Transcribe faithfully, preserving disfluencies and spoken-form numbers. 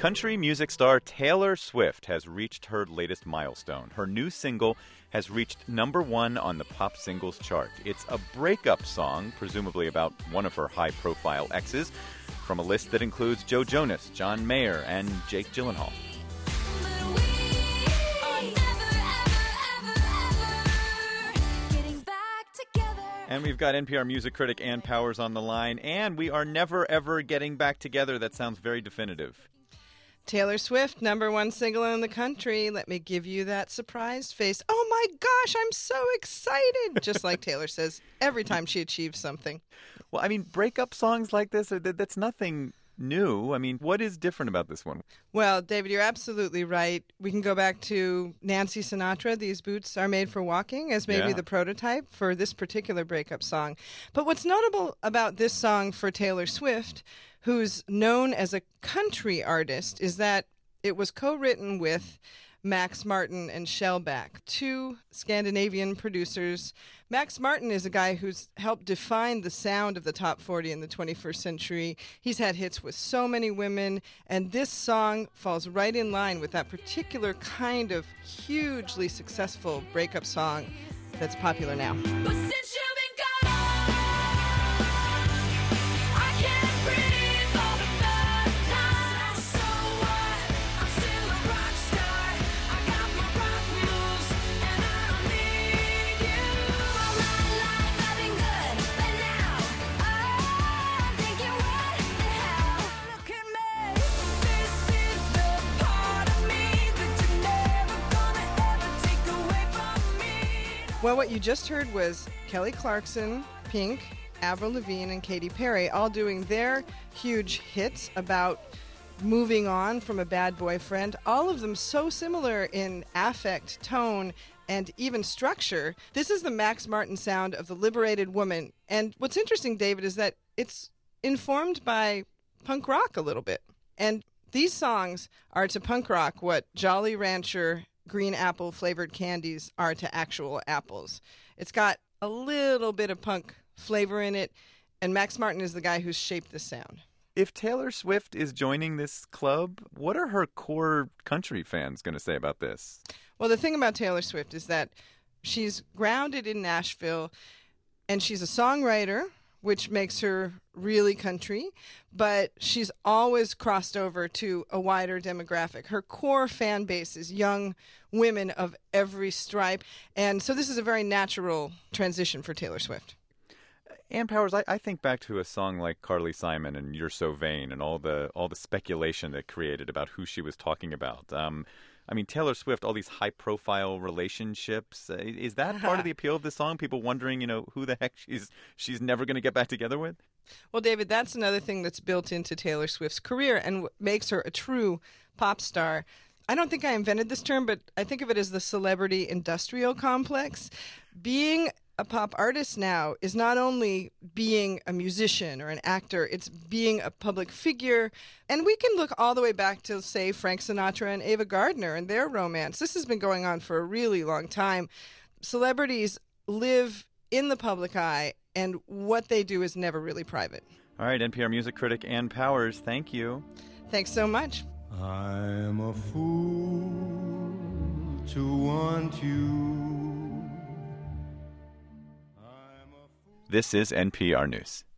Country music star Taylor Swift has reached her latest milestone. Her new single has reached number one on the pop singles chart. It's a breakup song, presumably about one of her high-profile exes, from a list that includes Joe Jonas, John Mayer, and Jake Gyllenhaal. And we've got N P R music critic Ann Powers on the line, and we are never, ever getting back together. That sounds very definitive. Taylor Swift, number one single in the country. Let me give you that surprised face. Oh my gosh, I'm so excited. Just like Taylor says every time she achieves something. Well, I mean, breakup songs like this, that's nothing new. I mean, what is different about this one? Well, David, you're absolutely right. We can go back to Nancy Sinatra. These boots are made for walking as maybe Yeah. the prototype for this particular breakup song. But what's notable about this song for Taylor Swift, who's known as a country artist, is that it was co-written with Max Martin and Shellback, two Scandinavian producers. Max Martin is a guy who's helped define the sound of the top forty in the twenty-first century. He's had hits with so many women, and this song falls right in line with that particular kind of hugely successful breakup song that's popular now. But since you've been gone, I can't breathe for the first time. So what? I'm still a rock star. I got my rock moves, and I don't need you. All my life I've been good, but now I'm thinking, what the hell? Look at me. This is the part of me that you're never gonna ever take away from me. Well, what you just heard was Kelly Clarkson, Pink, Avril Lavigne, and Katy Perry all doing their huge hits about moving on from a bad boyfriend. All of them so similar in affect, tone, and even structure. This is the Max Martin sound of the liberated woman. And what's interesting, David, is that it's informed by punk rock a little bit. And these songs are to punk rock what Jolly Rancher green apple flavored candies are to actual apples. It's got a little bit of punk flavor in it, and Max Martin is the guy who's shaped this sound. If Taylor Swift is joining this club, what are her core country fans going to say about this? Well, the thing about Taylor Swift is that she's grounded in Nashville, and she's a songwriter, which makes her really country, but she's always crossed over to a wider demographic. Her core fan base is young women of every stripe, and so this is a very natural transition for Taylor Swift. Ann Powers, I, I think back to a song like Carly Simon and You're So Vain and all the all the speculation that created about who she was talking about. Um, I mean, Taylor Swift, all these high-profile relationships. Uh, is that part of the appeal of the song? People wondering, you know, who the heck she's she's never going to get back together with? Well, David, that's another thing that's built into Taylor Swift's career and what makes her a true pop star. I don't think I invented this term, but I think of it as the celebrity industrial complex. Being a pop artist now is not only being a musician or an actor, it's being a public figure. And we can look all the way back to, say, Frank Sinatra and Ava Gardner and their romance. This has been going on for a really long time. Celebrities live in the public eye, and what they do is never really private. All right, N P R music critic Ann Powers, thank you. Thanks so much. I'm a fool to want you. This is N P R News.